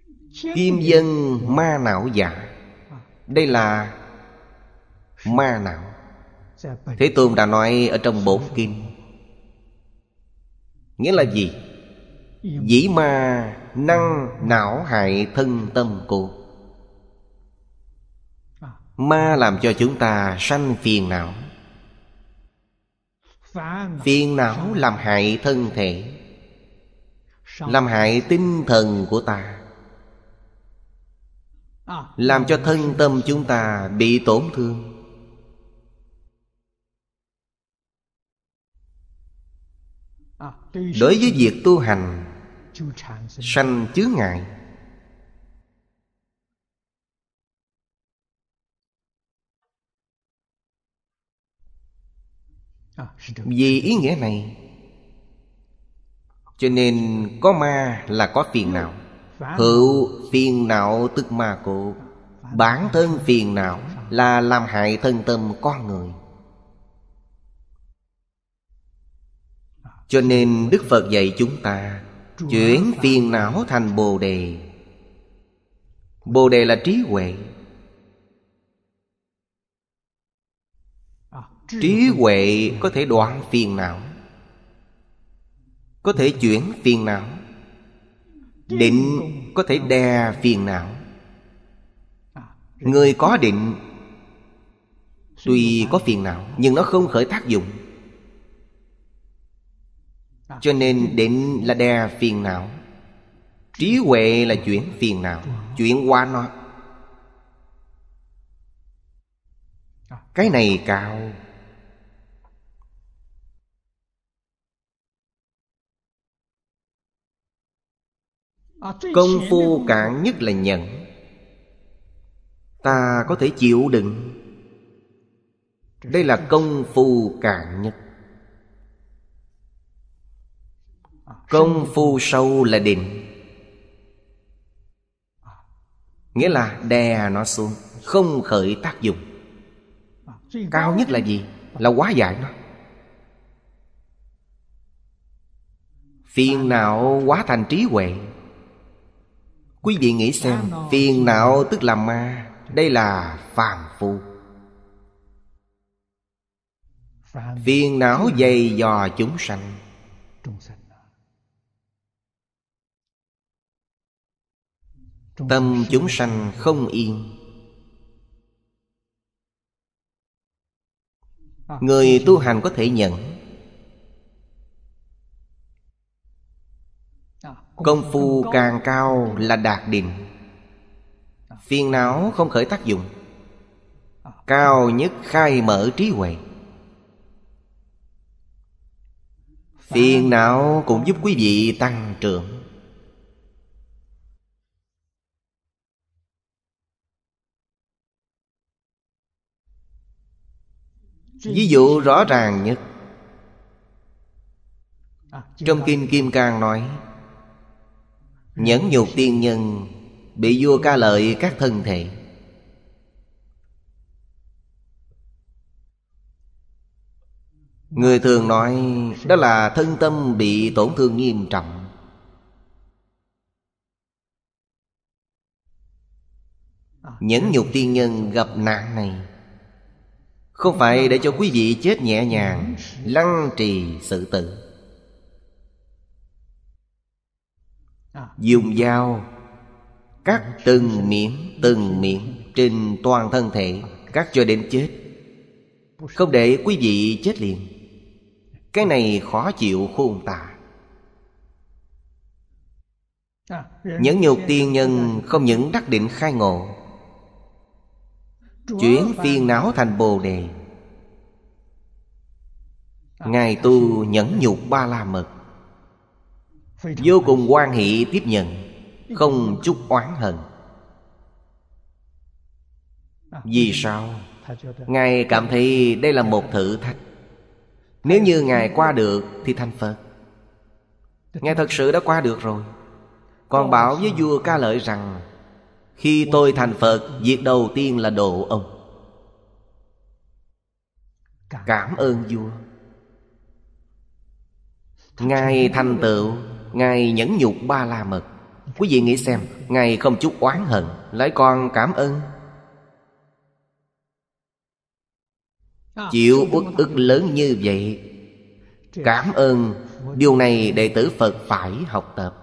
Kim dân ma não giả. Đây là ma não. Thế Tôn đã nói ở trong bổn kinh. Nghĩa là gì? Dĩ ma năng não hại thân tâm cốt. Ma làm cho chúng ta sanh phiền não. Phiền não làm hại thân thể, làm hại tinh thần của ta, làm cho thân tâm chúng ta bị tổn thương. Đối với việc tu hành sanh chướng ngại. Vì ý nghĩa này cho nên có ma là có phiền não. Hữu phiền não tức ma cốt. Bản thân phiền não là làm hại thân tâm con người. Cho nên Đức Phật dạy chúng ta chuyển phiền não thành Bồ Đề. Bồ Đề là trí huệ. Trí huệ có thể đoạn phiền não, có thể chuyển phiền não. Định có thể đè phiền não. Người có định tuy có phiền não nhưng nó không khởi tác dụng. Cho nên định là đè phiền não, trí huệ là chuyển phiền não, chuyển qua nó. Cái này cao. Công phu cạn nhất là nhẫn. Ta có thể chịu đựng. Đây là công phu cạn nhất. Công phu sâu là định. Nghĩa là đè nó xuống, không khởi tác dụng. Cao nhất là gì? Là hóa giải nó. Phiền não hóa thành trí huệ. Quý vị nghĩ xem, phiền não tức là ma. Đây là phàm phu. Phiền não dày dò chúng sanh. Tâm chúng sanh không yên. Người tu hành có thể nhận. Công phu càng cao là đạt định. Phiền não không khởi tác dụng. Cao nhất khai mở trí huệ. Phiền não cũng giúp quý vị tăng trưởng. Ví dụ rõ ràng nhất trong Kinh Kim Cang nói, nhẫn nhục tiên nhân bị vua ca lợi các thân thể. Người thường nói đó là thân tâm bị tổn thương nghiêm trọng. Nhẫn nhục tiên nhân gặp nạn này không phải để cho quý vị chết nhẹ nhàng, lăng trì xử tử. Dùng dao cắt từng miếng trên toàn thân thể, cắt cho đến chết, không để quý vị chết liền. Cái này khó chịu khôn tả. Nhẫn nhục tiên nhân không những đắc định khai ngộ, chuyển phiền não thành Bồ Đề. Ngài tu nhẫn nhục ba la mật, vô cùng hoan hỷ tiếp nhận, không chút oán hận. Vì sao? Ngài cảm thấy đây là một thử thách. Nếu như Ngài qua được thì thành Phật. Ngài thật sự đã qua được rồi. Còn bảo với vua ca lợi rằng khi tôi thành Phật, việc đầu tiên là độ ông. Cảm ơn vua. Ngài thành tựu, Ngài nhẫn nhục ba la mật, Quý vị nghĩ xem, Ngài không chút oán hận, lại còn cảm ơn, chịu uất ức lớn như vậy. Cảm ơn, điều này đệ tử Phật phải học tập.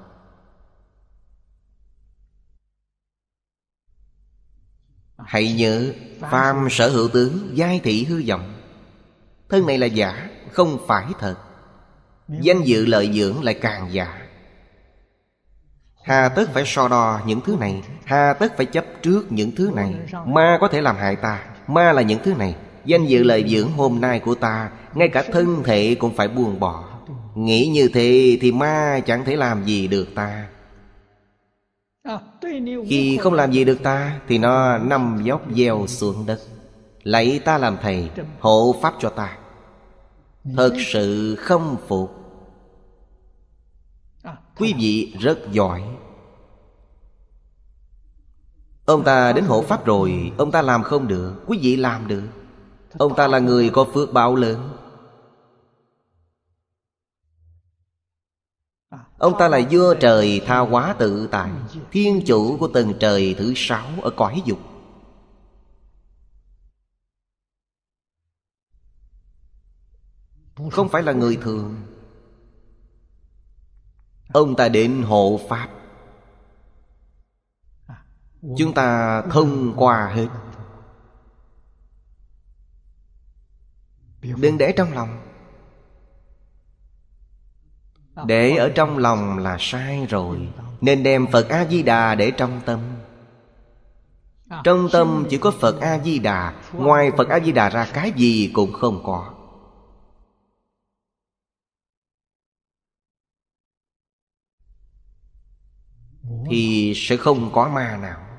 Hãy nhớ, phàm sở hữu tướng, giai thị hư vọng. Thân này là giả, không phải thật. Danh dự lợi dưỡng lại càng giả. Hà tất phải so đo những thứ này, hà tất phải chấp trước những thứ này. Ma có thể làm hại ta, ma là những thứ này. Danh dự lợi dưỡng hôm nay của ta, ngay cả thân thể cũng phải buông bỏ. Nghĩ như thế thì ma chẳng thể làm gì được ta. Khi không làm gì được ta thì nó nằm dốc gieo xuống đất, lạy ta làm thầy, hộ pháp cho ta. Thật sự khâm phục. Quý vị rất giỏi. Ông ta đến hộ pháp rồi, ông ta làm không được, quý vị làm được. Ông ta là người có phước báo lớn. Ông ta là vua trời tha hóa tự tại, thiên chủ của tầng trời thứ 6 ở cõi dục. Không phải là người thường. Ông ta đến hộ pháp, chúng ta thông qua hết. Đừng để trong lòng. Để ở trong lòng là sai rồi. Nên đem Phật A-di-đà để trong tâm. Trong tâm chỉ có Phật A-di-đà, ngoài Phật A-di-đà ra cái gì cũng không có. Thì sẽ không có ma nào.